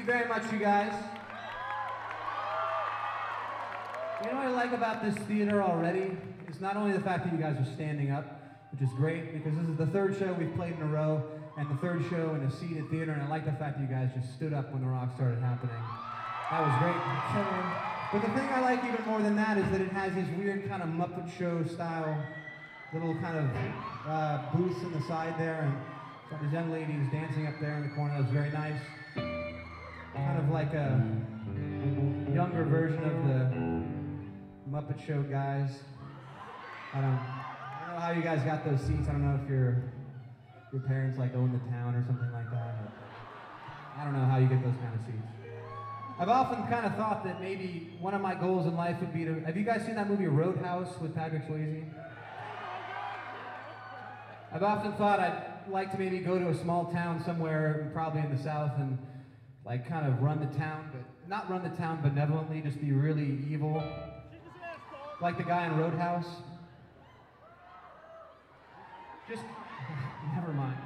very much, you guys. You know what I like about this theater already? It's not only the fact that you guys are standing up, which is great, because this is the third show we've played in a row, and the third show in a seated theater, and I like the fact that you guys just stood up when the rock started happening. That was great. But the thing I like even more than that is that it has these weird kind of Muppet Show style little kind of booths in the side there, and so this young lady who's dancing up there in the corner. That was very nice. Kind of like a younger version of the Muppet Show guys. I don't know how you guys got those seats. I don't know if your parents like own the town or something like that. I don't know how you get those kind of seats. I've often kind of thought that maybe one of my goals in life would be to... Have you guys seen that movie Roadhouse with Patrick Swayze? I've often thought I'd like to maybe go to a small town somewhere, probably in the South, and like kind of run the town, but not run the town benevolently, just be really evil. Like the guy in Roadhouse. Just, never mind.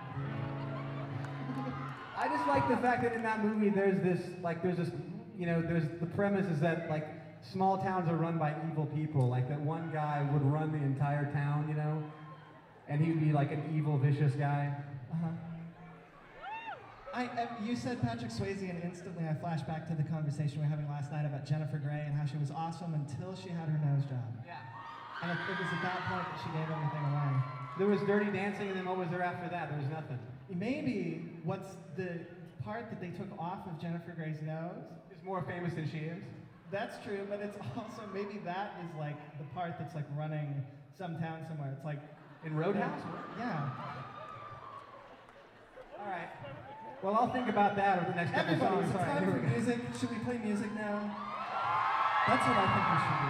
I just like the fact that in that movie there's this, you know, there's the premise is that like small towns are run by evil people, like that one guy would run the entire town, you know, and he'd be like an evil, vicious guy. You said Patrick Swayze, and instantly I flashed back to the conversation we were having last night about Jennifer Grey and how she was awesome until she had her nose job. Yeah. And it was at that point that she gave everything away. There was Dirty Dancing, and then what was there after that? There was nothing. Maybe what's the part that they took off of Jennifer Grey's nose Is more famous than she is. That's true, but it's also maybe that is like the part that's like running some town somewhere. It's like in Roadhouse? Yeah. All right. Well, I'll think about that over the next couple Everybody, songs. it's time for music. Should we play music now? That's what I think we should do.